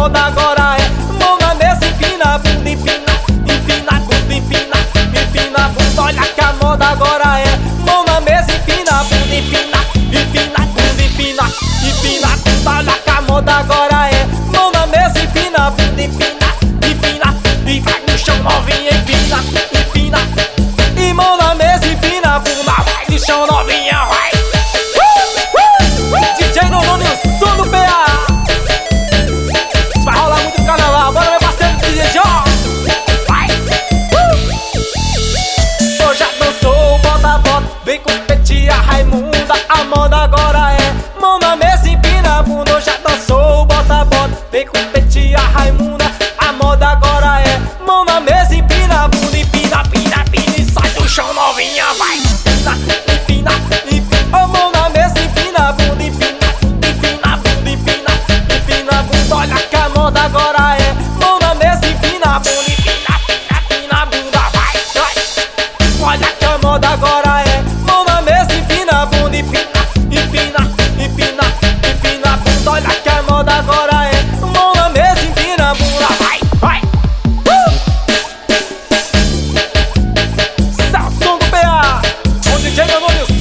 moda agora é mão na mesa, empina a bunda, empina, empina a bunda, empina, empina a bunda. Olha que a moda agora é mão na mesa, empina a bunda, empina, empina a bunda, empina, empina a bunda. Olha que a moda agora é mão na mesa, empina a bunda, empina, empina, e vai no chão novinha, empina, empina, e mão na mesa, empina a bunda, vai no chão novinha, vai. DJ Nono e o som do PA. Isso vai rolar muito no carnaval. Bora, meu parceiro DJ Jó. Vai. Tu já dançou, bota, bota, vem com os petia Raimunda. A moda agora é mão na mesa, empina a bunda. Tu já dançou, bota, bota, vem com os petia Raimunda. A moda agora é mão na mesa, empina a bunda. Empina, empina, empina e sai do chão novinha, vai. Empina, empina, empina. Oh, mão na mesa, empina a bunda, empina. Olha que a moda agora é mão na mesa, empina a bunda, empina, empina, empina a bunda, vai, vai. Olha que a moda agora é mão na mesa, empina a bunda, empina, empina, empina, empina a bunda. Olha que a moda agora é mão na mesa, empina a bunda, vai, vai. Esse é o som do PA, o DJ Nono e o